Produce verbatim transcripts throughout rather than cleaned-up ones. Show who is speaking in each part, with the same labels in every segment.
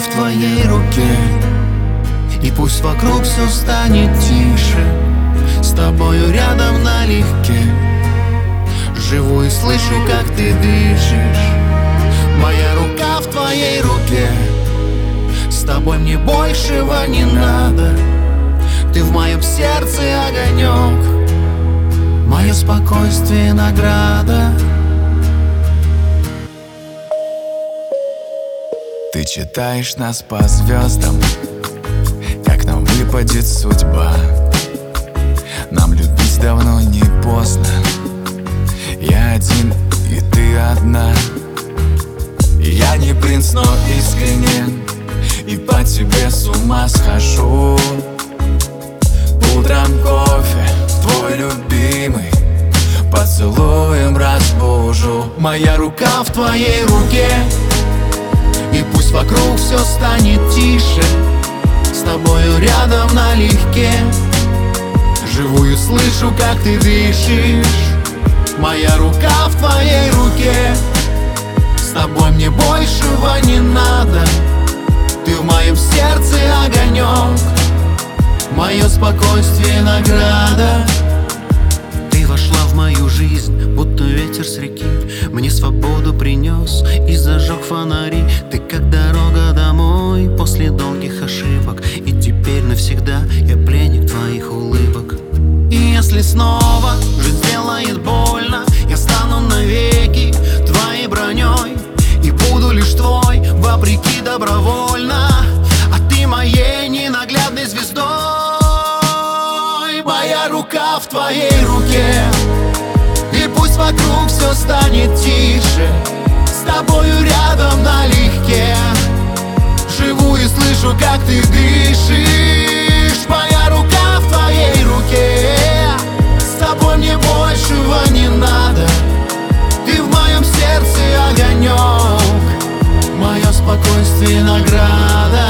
Speaker 1: в твоей руке, и пусть вокруг все станет тише, с тобою рядом налегке. Живу и слышу, как ты дышишь. Моя рука в твоей руке, с тобой мне большего не надо. Ты в моем сердце огонек, мое спокойствие награда.
Speaker 2: Ты читаешь нас по звездам, как нам выпадет судьба. Нам любить давно не поздно. Я один, и ты одна. Я не принц, но искренен, и по тебе с ума схожу. Утром кофе, твой любимый, поцелуем разбужу.
Speaker 1: Моя рука в твоей руке, и пусть вокруг все станет тише, с тобою рядом налегке. Живу и слышу, как ты дышишь. Моя рука в твоей руке, с тобой мне большего не надо. Ты в моем сердце огонек, мое спокойствие награда. Ты вошла в мою жизнь, будто ветер с реки, мне свободу принес и зажег фонари. Ты как дорога домой после долгих ошибок, и теперь навсегда я пленник твоих улыбок. И если снова жизнь сделает больно, я стану навеки твоей броней и буду лишь твой, вопреки добровольно. А ты моей ненаглядной звездой. Моя рука в твоей руке, и пусть вокруг все станет тише, с тобою рядом налегке. Живу и слышу, как ты дышишь. Моя рука в твоей руке, с тобой мне большего не надо. Ты в моем сердце огонек, мое спокойствие награда.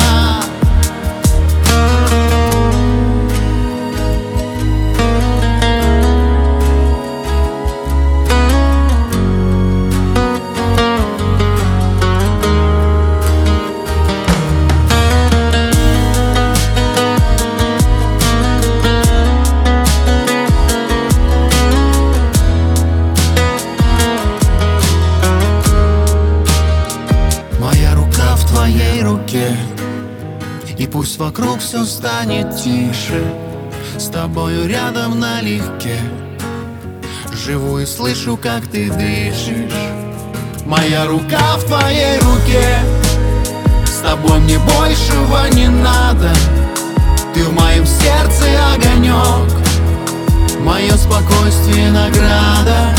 Speaker 1: И пусть вокруг все станет тише, с тобою рядом налегке. Живу и слышу, как ты дышишь. Моя рука в твоей руке, с тобой мне большего не надо. Ты в моем сердце огонек, мое спокойствие награда.